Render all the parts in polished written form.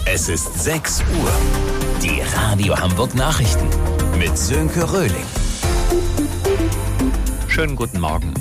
Es ist 6 Uhr. Die Radio Hamburg Nachrichten mit Sönke Röhling. Schönen guten Morgen.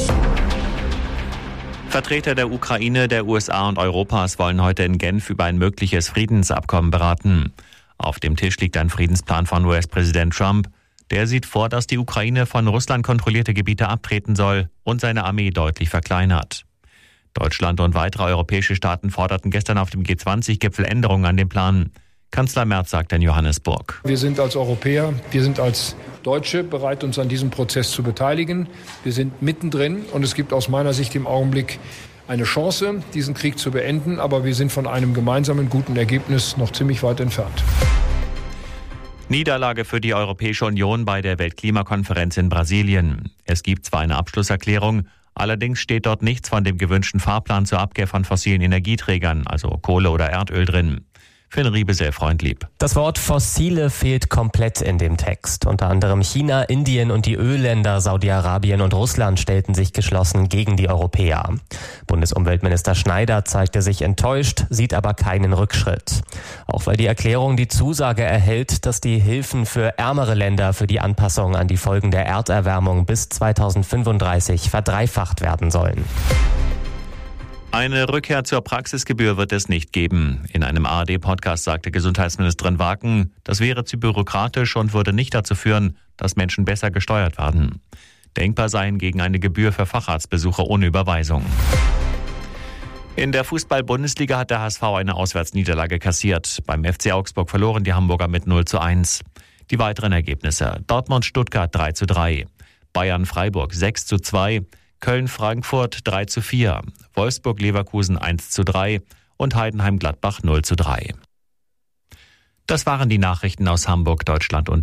Vertreter der Ukraine, der USA und Europas wollen heute in Genf über ein mögliches Friedensabkommen beraten. Auf dem Tisch liegt ein Friedensplan von US-Präsident Trump. Der sieht vor, dass die Ukraine von Russland kontrollierte Gebiete abtreten soll und seine Armee deutlich verkleinert. Deutschland und weitere europäische Staaten forderten gestern auf dem G20-Gipfel Änderungen an den Plan. Kanzler Merz sagte in Johannesburg: Wir sind als Europäer, wir sind als Deutsche bereit, uns an diesem Prozess zu beteiligen. Wir sind mittendrin und es gibt aus meiner Sicht im Augenblick eine Chance, diesen Krieg zu beenden. Aber wir sind von einem gemeinsamen guten Ergebnis noch ziemlich weit entfernt. Niederlage für die Europäische Union bei der Weltklimakonferenz in Brasilien. Es gibt zwar eine Abschlusserklärung, allerdings steht dort nichts von dem gewünschten Fahrplan zur Abkehr von fossilen Energieträgern, also Kohle oder Erdöl drin. Finn Riebe sehr freundlieb. Das Wort fossile fehlt komplett in dem Text. Unter anderem China, Indien und die Ölländer Saudi-Arabien und Russland stellten sich geschlossen gegen die Europäer. Bundesumweltminister Schneider zeigte sich enttäuscht, sieht aber keinen Rückschritt. Auch weil die Erklärung die Zusage erhält, dass die Hilfen für ärmere Länder für die Anpassung an die Folgen der Erderwärmung bis 2035 verdreifacht werden sollen. Eine Rückkehr zur Praxisgebühr wird es nicht geben. In einem ARD-Podcast sagte Gesundheitsministerin Waken, das wäre zu bürokratisch und würde nicht dazu führen, dass Menschen besser gesteuert werden. Denkbar sei hingegen eine Gebühr für Facharztbesuche ohne Überweisung. In der Fußball-Bundesliga hat der HSV eine Auswärtsniederlage kassiert. Beim FC Augsburg verloren die Hamburger mit 0:1. Die weiteren Ergebnisse: Dortmund-Stuttgart 3:3, Bayern-Freiburg 6:2, Köln-Frankfurt 3:4, Wolfsburg-Leverkusen 1:3 und Heidenheim-Gladbach 0:3. Das waren die Nachrichten aus Hamburg, Deutschland und